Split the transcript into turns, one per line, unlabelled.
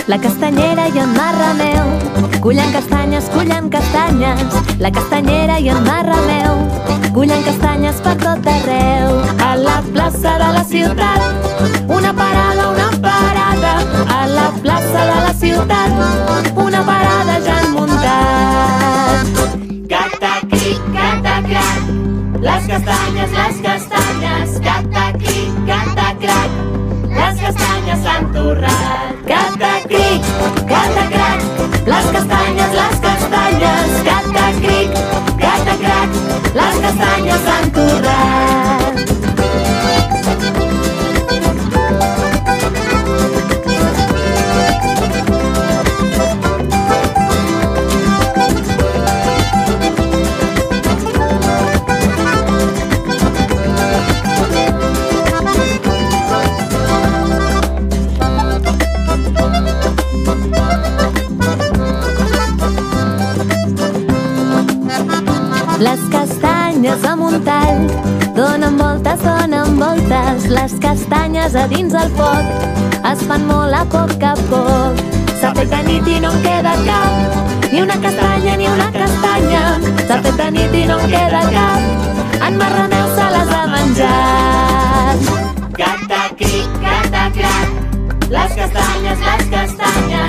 La castanyera i en Marrameu cullen castanyes, la castanyera i en Marrameu cullen castanyes per tot arreu. A la plaça de la ciutat, una parada, a la plaça de la ciutat, una parada ja han muntat.
Cata-cric, cata-crac, les castanyes, cata-cric, cata-crac, les castanyes s'han torrat.
Cata-cric, cata-crac, les castanyes, cata-cric, cata-crac, les castanyes s'han torrat. Les castanyes a Montall donen voltes, les castanyes a dins el foc es fan molt a poc a poc. S'ha fet de nit i no en queda cap, ni una castanya, ni una castanya. S'ha fet de nit i no en queda cap, en Marrameu se les ha menjat.
Cata-cric, cata-crac, les castanyes,